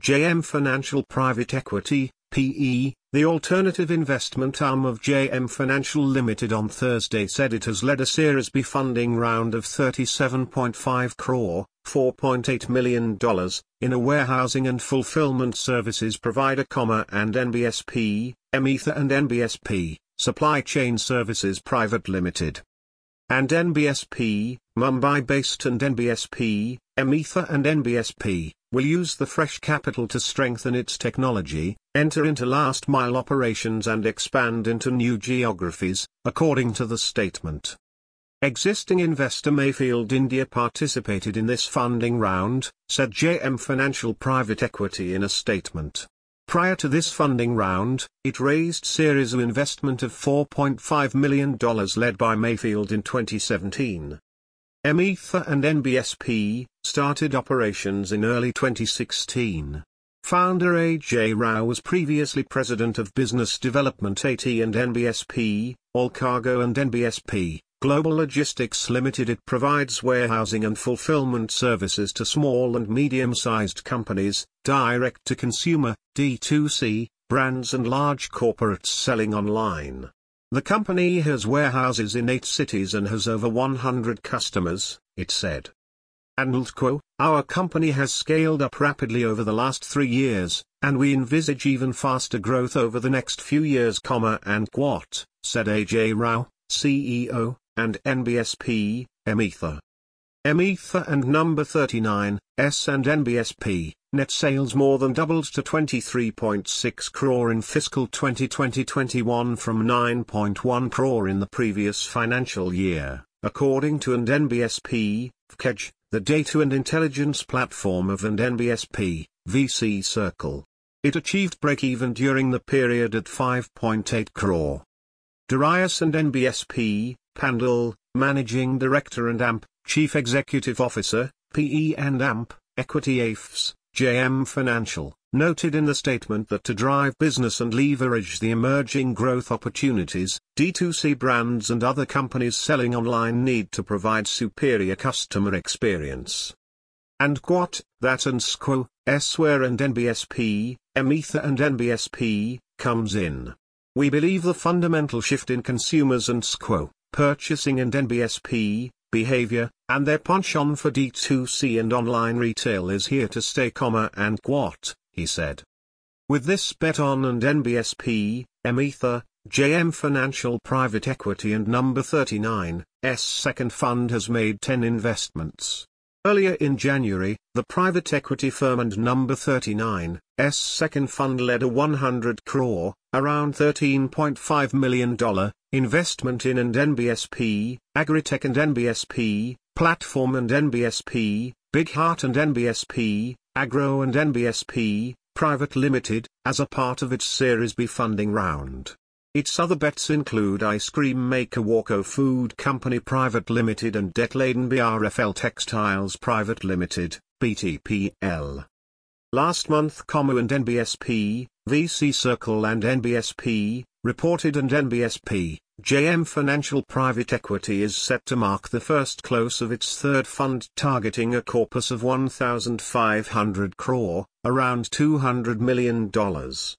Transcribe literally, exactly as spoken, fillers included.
J M Financial Private Equity, P E, the alternative investment arm of J M Financial Limited on Thursday said it has led a Series B funding round of thirty-seven point five crore, four point eight million dollars, in a warehousing and fulfillment services provider, and N B S P, Emetha and N B S P, Supply Chain Services Private Limited. And N B S P, Mumbai-based, and N B S P, Emetha and N B S P, will use the fresh capital to strengthen its technology, enter into last-mile operations and expand into new geographies, according to the statement. Existing investor Mayfield India participated in this funding round, said J M Financial Private Equity in a statement. Prior to this funding round, it raised Series A investment of four point five million dollars led by Mayfield in twenty seventeen. Emetha and N B S P started operations in early twenty sixteen. Founder A J Rao was previously president of business development at and N B S P, All Cargo and N B S P, Global Logistics Limited. It provides warehousing and fulfillment services to small and medium-sized companies, direct-to-consumer, D two C, brands and large corporates selling online. The company has warehouses in eight cities and has over one hundred customers, it said. And quote, "Our company has scaled up rapidly over the last three years, and we envisage even faster growth over the next few years, and quote," said A J Rao, C E O, and N B S P, Emetha. Emetha and Number thirty-nine, S and N B S P, net sales more than doubled to twenty-three point six crore in fiscal twenty twenty twenty-one from nine point one crore in the previous financial year, according to and N B S P, V K E J, the data and intelligence platform of and N B S P, V C Circle. It achieved break-even during the period at five point eight crore. Darius and N B S P, Pandal, Managing Director and A M P, Chief Executive Officer, P E and A M P, Equity A F S, J M Financial, noted in the statement that to drive business and leverage the emerging growth opportunities, D two C brands and other companies selling online need to provide superior customer experience. And quote, that and squo, S where and N B S P, Emetha and N B S P, comes in. We believe the fundamental shift in consumers and squo, purchasing and N B S P, behavior, and their penchant for D two C and online retail is here to stay, and quote, he said. With this bet on and N B S P, Emetha, J M Financial Private Equity and Number thirty-nine, S second fund has made ten investments. Earlier in January, the private equity firm and Number thirty-nine, S second fund led a one hundred crore, around thirteen point five million dollars, investment in and N B S P, Agritech and N B S P, Platform and N B S P, Big Heart and N B S P, Agro and N B S P, Private Limited, as a part of its Series B funding round. Its other bets include ice cream maker Walco Food Company Private Limited and debt-laden B R F L Textiles Private Limited, B T P L. Last month Como and N B S P, V C Circle and N B S P, reported and N B S P, J M Financial Private Equity is set to mark the first close of its third fund targeting a corpus of one thousand five hundred crore, around two hundred million dollars.